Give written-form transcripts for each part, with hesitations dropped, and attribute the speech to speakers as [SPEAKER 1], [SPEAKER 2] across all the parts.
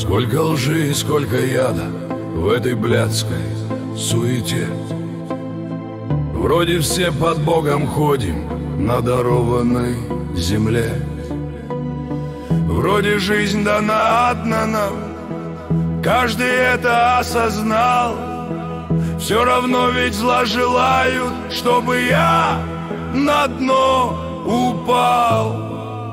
[SPEAKER 1] Сколько лжи и сколько яда в этой блядской суете. Вроде все под Богом ходим на дарованной земле. Вроде жизнь дана одна нам, каждый это осознал. Все равно ведь зла желают, чтобы я на дно упал.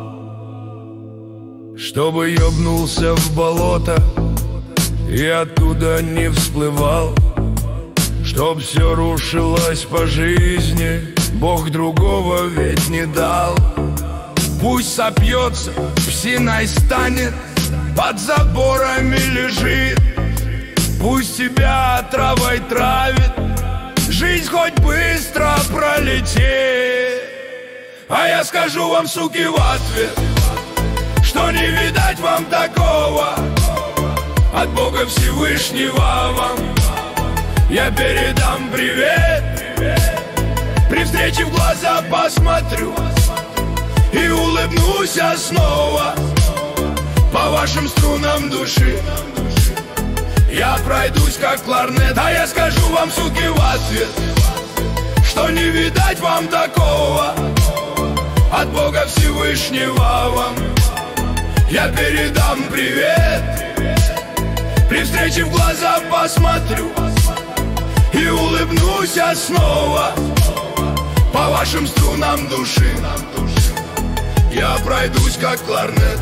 [SPEAKER 1] Чтобы ёбнулся в болото и оттуда не всплывал. Чтоб все рушилось по жизни, Бог другого ведь не дал. Пусть сопьется, псиной станет, под заборами лежит. Пусть тебя травой травит, жизнь хоть быстро пролетит. А я скажу вам, суки, в ответ, что не видать вам такого от Бога Всевышнего вам. Я передам привет, при встрече в глаза посмотрю и улыбнусь я снова по вашим струнам души. Я пройдусь как кларнет, а я скажу вам, суки, в ответ, что не видать вам такого от Бога Всевышнего вам. Я передам привет, при встрече в глаза посмотрю и улыбнусь я снова по вашим струнам души. Я пройдусь как кларнет.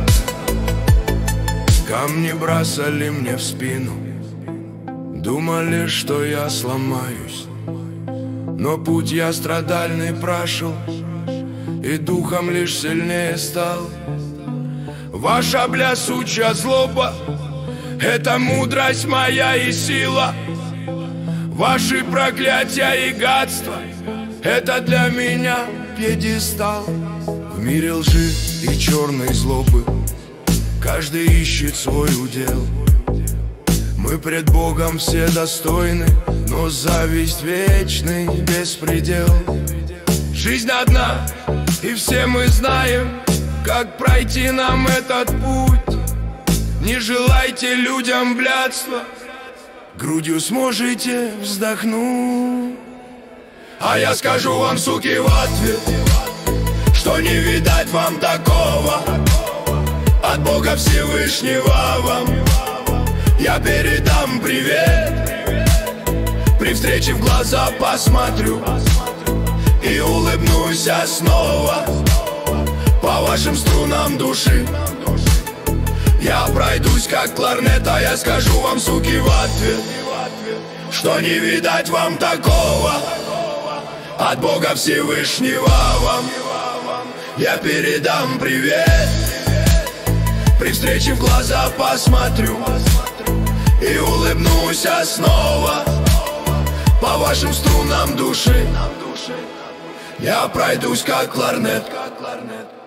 [SPEAKER 1] Камни бросали мне в спину, думали, что я сломаюсь. Но путь я страдальный прошел и духом лишь сильнее стал. Ваша блясучая злоба — это мудрость моя и сила. Ваши проклятия и гадства — это для меня пьедестал. В мире лжи и черной злобы каждый ищет свой удел. Мы пред Богом все достойны, но зависть вечный беспредел. Жизнь одна, и все мы знаем, как пройти нам этот путь. Не желайте людям блядства, грудью сможете вздохнуть. А я скажу вам, суки, в ответ, что не видать вам такого от Бога Всевышнего вам. Я передам привет, при встрече в глаза посмотрю и улыбнусь я снова по вашим струнам души. Я пройдусь как кларнет, а я скажу вам, суки, в ответ, что не видать вам такого от Бога Всевышнего вам. Я передам привет, при встрече в глаза посмотрю и улыбнусь я снова по вашим струнам души. Я пройдусь как кларнет.